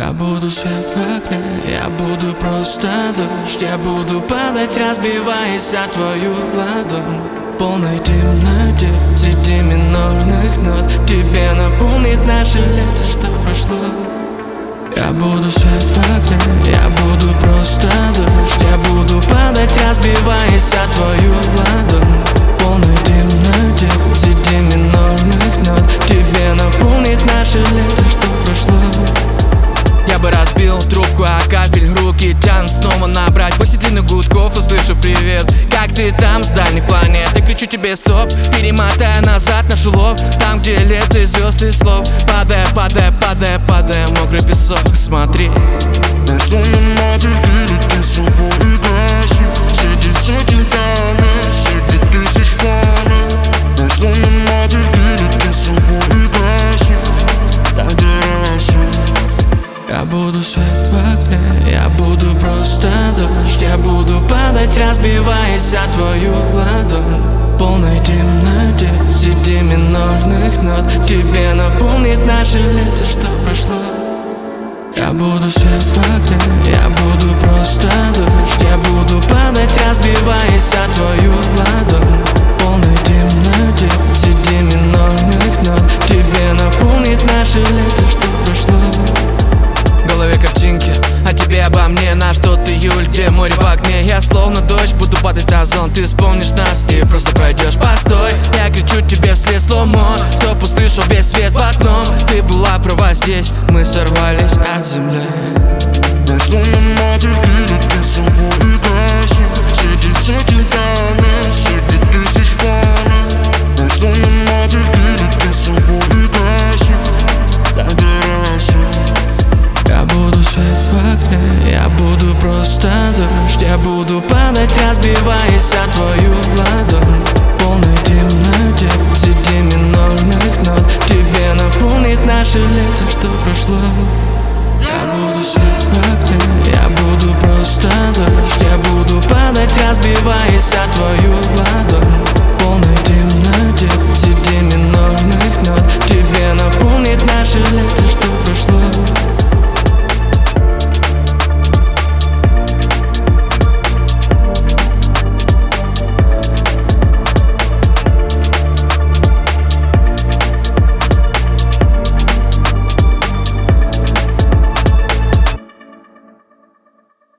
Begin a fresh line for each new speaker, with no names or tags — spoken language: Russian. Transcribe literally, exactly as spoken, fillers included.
Я буду свет в окне, я буду просто дождь. Я буду падать, разбиваясь о твою ладонь. В полной темноте, среди минорных нот, тебе напомнит наше лето, что прошло. Я буду свет в окне, я буду просто дождь. Я буду падать, разбиваясь о твою ладонь. В полной темноте, среди минорных нот, тебе напомнит наше лето, что прошло. Я бы разбил трубку, а кафель руки тянут снова набрать. После длинных гудков услышу привет. Как ты там с дальних планет? Я кричу тебе стоп, перемотая назад наш улов. Там, где лето и звезд и слов. Падая, падая, падая, падая, мокрый песок. Смотри,
наш лунный мотель летит с собой и гаснет. Среди сотен камер, среди тысяч пламен. Наш лунный мотель летит с собой и гаснет. Ради рассвет.
Я буду свет в окне, я буду просто дождь. Я буду падать, разбиваясь о твою ладонь. В полной темноте, среди минорных нот, тебе напомнит наше лето, что прошло. Я буду свет в окне, я буду просто дождь. Я буду падать, разбиваясь о твою ладонь. В полной темноте, среди минорных нот, тебе напомнит наше лето, что прошло. В голове картинки о тебе, обо мне. Наш тот июль, где море в огне. Я словно дождь, буду падать на озон. Ты вспомнишь нас и просто пройдешь. Постой, я кричу тебе вслед сломо, чтоб услышал весь свет в окном. Ты была права здесь, мы сорвались от земли.
Наш лунный мотель летит с собой и гаснет. Среди сотен камер, среди тысяч пламен. Наш лунный мотель летит с собой и гаснет. Ради рассвет.
Я буду свет в окне, я буду просто дождь. Я буду падать, разбиваясь о твою ладонь. В полной темноте, среди минорных нот, тебе напомнит наше лето, что прошло. Я буду свет в окне, я буду просто дождь. Я буду падать, разбиваясь о твою ладонь.